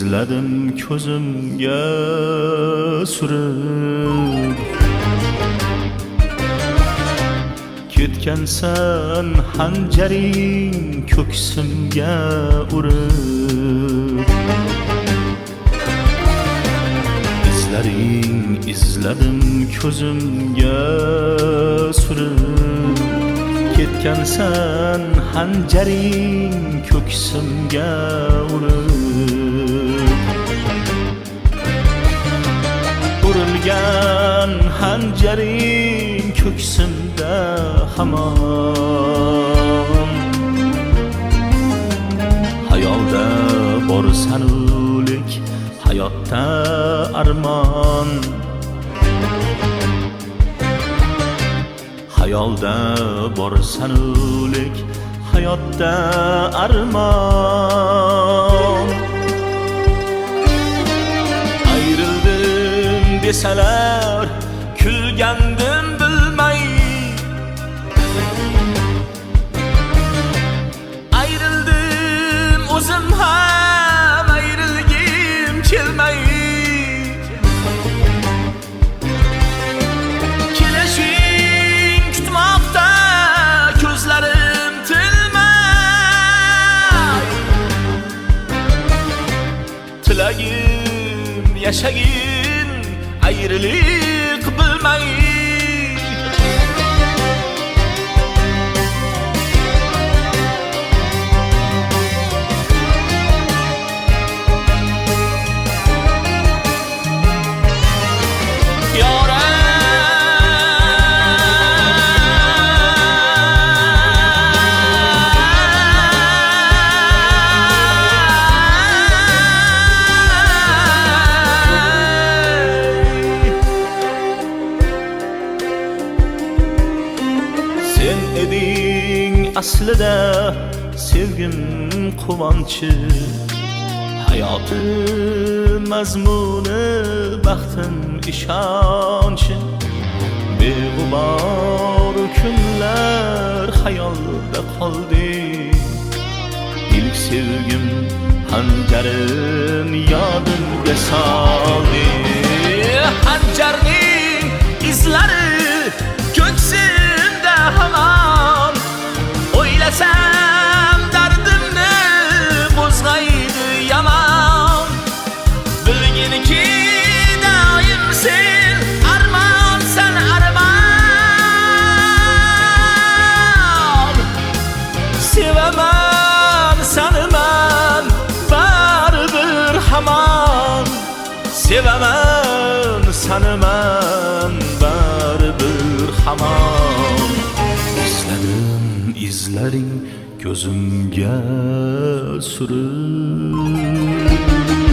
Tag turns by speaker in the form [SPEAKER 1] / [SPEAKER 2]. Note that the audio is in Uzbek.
[SPEAKER 1] izladim ko'zimga surib. Ketgansan hanjaring ko'ksimga urib. Izladim ko'zimga surib. Ketgansan hanjaring ko'ksimga urib. Urilgan hanjaring ko'ksimda hamon. Hayolda bor sanulik, hayotda armon. Hayolda bor sanulik, hayotda armon. Ayrıldım deseler kulgandim bilmay. Ayrıldım o'zim ham ayrilgim kelmay. Tilagim yaşagin ayrılık bilmay. Sen eding aslida sevgim quvonchi. Hayotim mazmuni, baxtim ishonchi. Beg'ubor kunlar xayolda qoldi. İlk sevgim hanjarim yodimga soldi. Hanjarning izlari ko'ksimda hamon. O'ylasam dardimni qo'zg'aydi yomon. Bilginki doim sen armonsan armon. Sevaman saniman baribir hamon. Sevaman saniman baribir hamon. İzlaring ko'zimga surib.